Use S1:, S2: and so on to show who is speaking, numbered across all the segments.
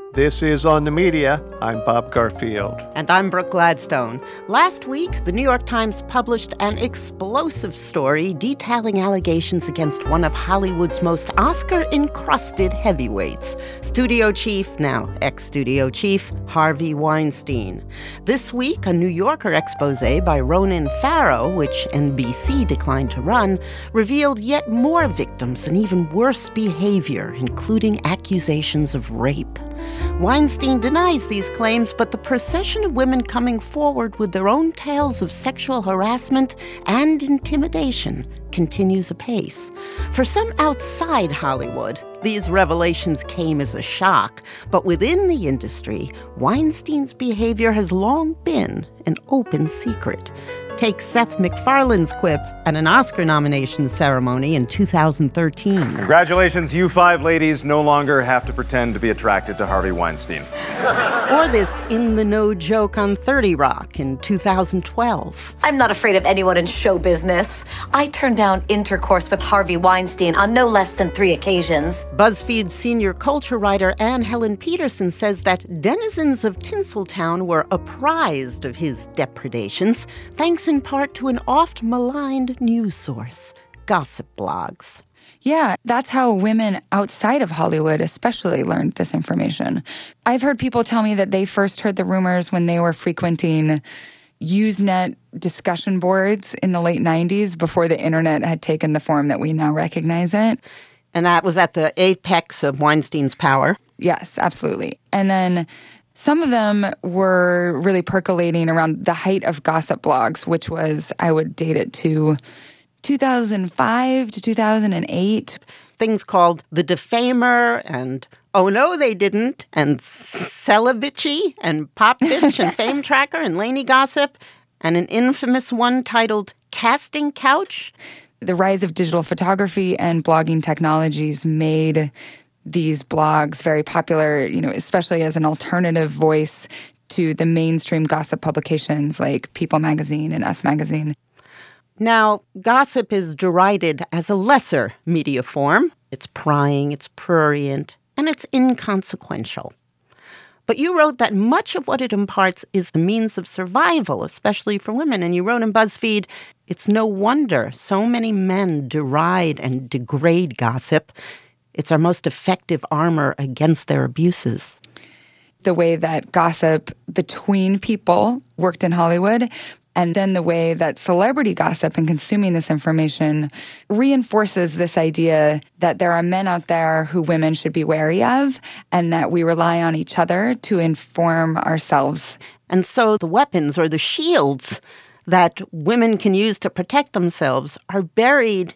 S1: This is On the Media. I'm Bob Garfield.
S2: And I'm Brooke Gladstone. Last week, the New York Times published an explosive story detailing allegations against one of Hollywood's most Oscar-encrusted heavyweights, studio chief, now ex-studio chief, Harvey Weinstein. This week, a New Yorker expose by Ronan Farrow, which NBC declined to run, revealed yet more victims and even worse behavior, including accusations of rape. Weinstein denies these claims, but the procession of women coming forward with their own tales of sexual harassment and intimidation continues apace. For some outside Hollywood, these revelations came as a shock, but within the industry, Weinstein's behavior has long been an open secret. Take Seth MacFarlane's quip at an Oscar nomination ceremony in 2013.
S3: Congratulations, you five ladies no longer have to pretend to be attracted to Harvey Weinstein.
S2: Or this in-the-know joke on 30 Rock in 2012.
S4: I'm not afraid of anyone in show business. I turned down intercourse with Harvey Weinstein on no less than 3 occasions.
S2: BuzzFeed senior culture writer Anne Helen Peterson says that denizens of Tinseltown were apprised of his depredations, thanks in part to an oft-maligned news source, gossip blogs.
S5: Yeah, that's how women outside of Hollywood especially learned this information. I've heard people tell me that they first heard the rumors when they were frequenting Usenet discussion boards in the late 90s before the internet had taken the form that we now recognize it.
S2: And that was at the apex of Weinstein's power.
S5: Yes, absolutely. And then some of them were really percolating around the height of gossip blogs, which was, I would date it to 2005 to 2008.
S2: Things called The Defamer and Oh No They Didn't and Celebitchy and Pop Bitch and Fame Tracker and Laney Gossip and an infamous one titled Casting Couch.
S5: The rise of digital photography and blogging technologies made these blogs very popular, especially as an alternative voice to the mainstream gossip publications like People Magazine and Us Magazine.
S2: Now, gossip is derided as a lesser media form. It's prying, it's prurient, and it's inconsequential. But you wrote that much of what it imparts is the means of survival, especially for women. And you wrote in BuzzFeed, it's no wonder so many men deride and degrade gossip. It's our most effective armor against their abuses.
S5: The way that gossip between people worked in Hollywood, and then the way that celebrity gossip and consuming this information reinforces this idea that there are men out there who women should be wary of, and that we rely on each other to inform ourselves.
S2: And so the weapons or the shields that women can use to protect themselves are buried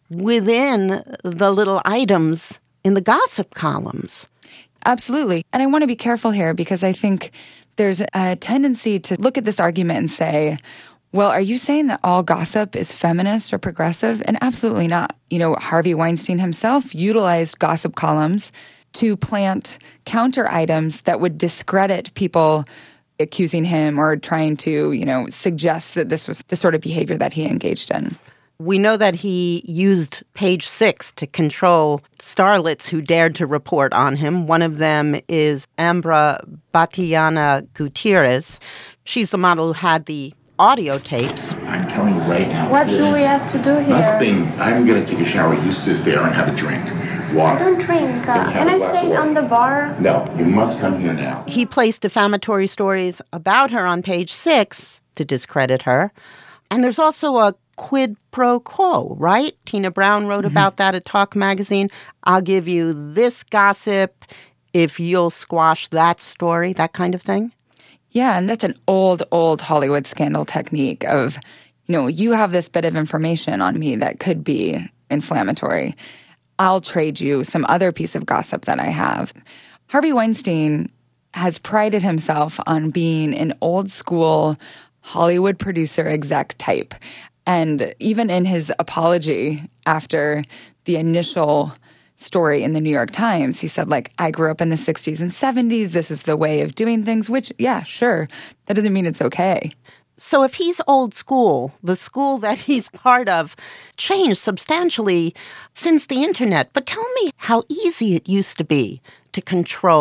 S2: within the little items in the gossip columns.
S5: Absolutely. And I want to be careful here because I think there's a tendency to look at this argument and say, well, are you saying that all gossip is feminist or progressive? And absolutely not. Harvey Weinstein himself utilized gossip columns to plant counter items that would discredit people accusing him or trying to, suggest that this was the sort of behavior that he engaged in.
S2: We know that he used Page Six to control starlets who dared to report on him. One of them is Ambra Batiana Gutierrez. She's the model who had the audio tapes.
S6: I'm telling you right now.
S7: What do we have to do here?
S6: Nothing. I'm going to take a shower. You sit there and have a drink. Water.
S7: I don't drink. Can I stay on the bar?
S6: No, you must come here now.
S2: He placed defamatory stories about her on Page Six to discredit her. And there's also a quid pro quo, right? Tina Brown wrote about that at Talk Magazine. I'll give you this gossip if you'll squash that story, that kind of thing.
S5: Yeah, and that's an old Hollywood scandal technique of, you have this bit of information on me that could be inflammatory. I'll trade you some other piece of gossip that I have. Harvey Weinstein has prided himself on being an old school Hollywood producer exec type. And even in his apology after the initial story in the New York Times, he said, I grew up in the 60s and 70s. This is the way of doing things, which, yeah, sure. That doesn't mean it's okay.
S2: So if he's old school, the school that he's part of changed substantially since the internet. But tell me how easy it used to be to control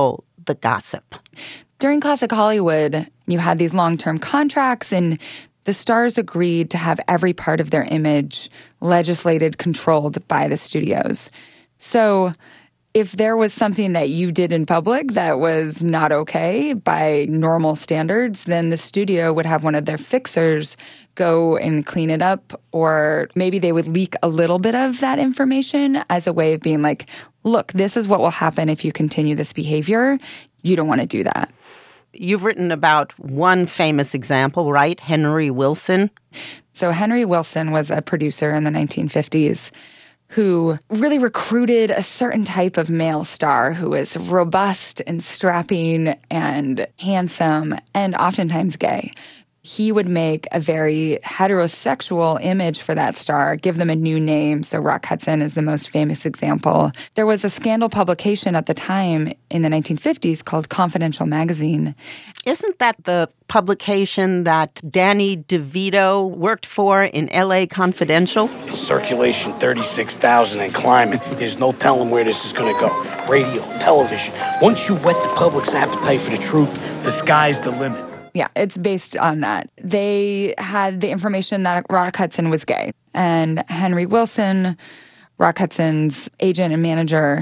S2: the gossip?
S5: During classic Hollywood, you had these long-term contracts, and the stars agreed to have every part of their image legislated, controlled by the studios. So if there was something that you did in public that was not okay by normal standards, then the studio would have one of their fixers go and clean it up, or maybe they would leak a little bit of that information as a way of being like, look, this is what will happen if you continue this behavior. You don't want to do that.
S2: You've written about one famous example, right? Henry Wilson.
S5: So Henry Wilson was a producer in the 1950s who really recruited a certain type of male star who was robust and strapping and handsome and oftentimes gay. He would make a very heterosexual image for that star, give them a new name. So Rock Hudson is the most famous example. There was a scandal publication at the time in the 1950s called Confidential Magazine.
S2: Isn't that the publication that Danny DeVito worked for in L.A. Confidential?
S8: Circulation 36,000 and climbing. There's no telling where this is going to go. Radio, television. Once you whet the public's appetite for the truth, the sky's the limit.
S5: Yeah, it's based on that. They had the information that Rock Hudson was gay. And Henry Wilson, Rock Hudson's agent and manager,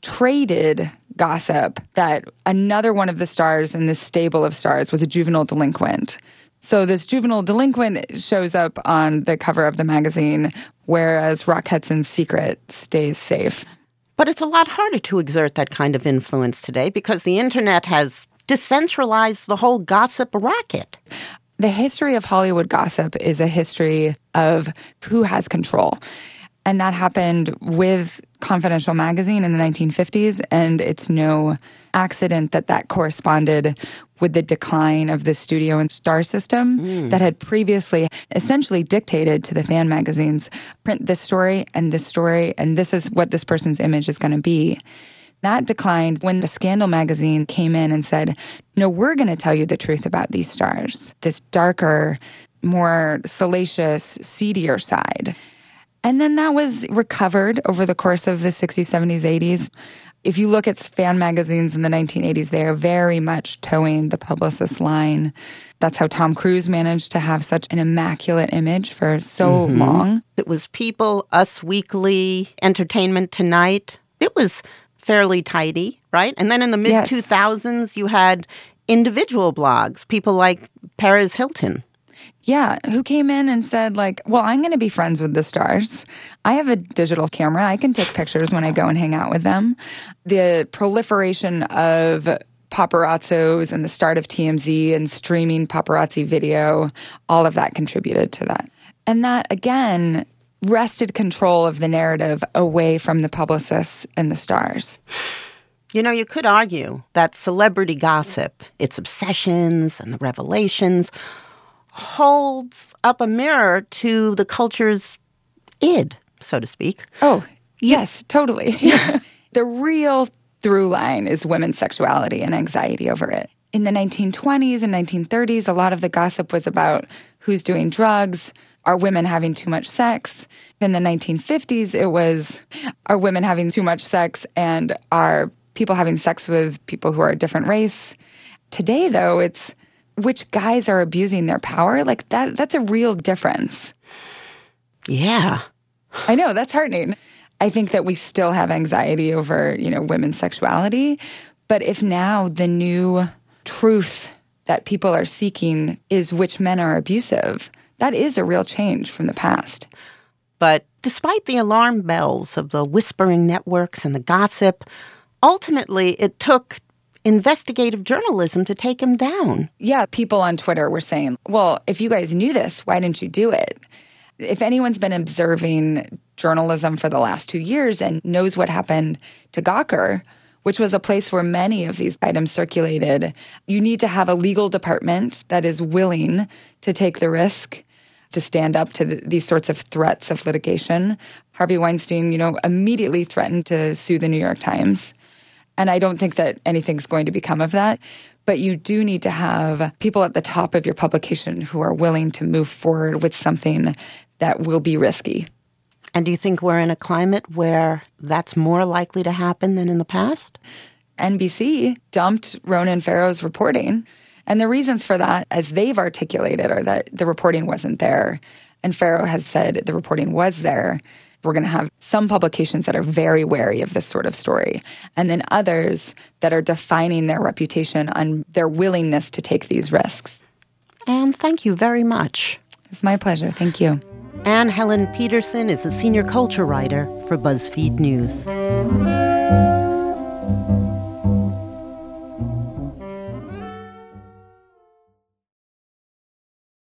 S5: traded gossip that another one of the stars in this stable of stars was a juvenile delinquent. So this juvenile delinquent shows up on the cover of the magazine, whereas Rock Hudson's secret stays safe.
S2: But it's a lot harder to exert that kind of influence today because the internet has decentralized the whole gossip racket.
S5: The history of Hollywood gossip is a history of who has control. And that happened with Confidential Magazine in the 1950s, and it's no accident that that corresponded with the decline of the studio and star system that had previously essentially dictated to the fan magazines, print this story, and this is what this person's image is going to be. That declined when the Scandal magazine came in and said, no, we're going to tell you the truth about these stars, this darker, more salacious, seedier side. And then that was recovered over the course of the 60s, 70s, 80s. If you look at fan magazines in the 1980s, they are very much towing the publicist line. That's how Tom Cruise managed to have such an immaculate image for so long.
S2: It was People, Us Weekly, Entertainment Tonight. It was fairly tidy, right? And then in the mid-2000s, you had individual blogs, people like Perez Hilton.
S5: Yeah, who came in and said, like, well, I'm going to be friends with the stars. I have a digital camera. I can take pictures when I go and hang out with them. The proliferation of paparazzos and the start of TMZ and streaming paparazzi video, all of that contributed to that. And that, again, wrested control of the narrative away from the publicists and the stars.
S2: You know, you could argue that celebrity gossip, its obsessions and the revelations, holds up a mirror to the culture's id, so to speak.
S5: Oh, yes, totally. The real through line is women's sexuality and anxiety over it. In the 1920s and 1930s, a lot of the gossip was about who's doing drugs. Are women having too much sex? In the 1950s, it was, are women having too much sex and are people having sex with people who are a different race? Today, though, it's which guys are abusing their power. Like that's a real difference.
S2: Yeah.
S5: I know, that's heartening. I think that we still have anxiety over, women's sexuality. But if now the new truth that people are seeking is which men are abusive, that is a real change from the past.
S2: But despite the alarm bells of the whispering networks and the gossip, ultimately it took investigative journalism to take him down.
S5: Yeah, people on Twitter were saying, well, if you guys knew this, why didn't you do it? If anyone's been observing journalism for the last 2 years and knows what happened to Gawker, which was a place where many of these items circulated, you need to have a legal department that is willing to take the risk to stand up to these sorts of threats of litigation. Harvey Weinstein, immediately threatened to sue the New York Times. And I don't think that anything's going to become of that. But you do need to have people at the top of your publication who are willing to move forward with something that will be risky.
S2: And do you think we're in a climate where that's more likely to happen than in the past?
S5: NBC dumped Ronan Farrow's reporting. And the reasons for that, as they've articulated, are that the reporting wasn't there. And Farrow has said the reporting was there. We're going to have some publications that are very wary of this sort of story, and then others that are defining their reputation on their willingness to take these risks.
S2: And thank you very much.
S5: It's my pleasure. Thank you.
S2: Anne Helen Peterson is a senior culture writer for BuzzFeed News.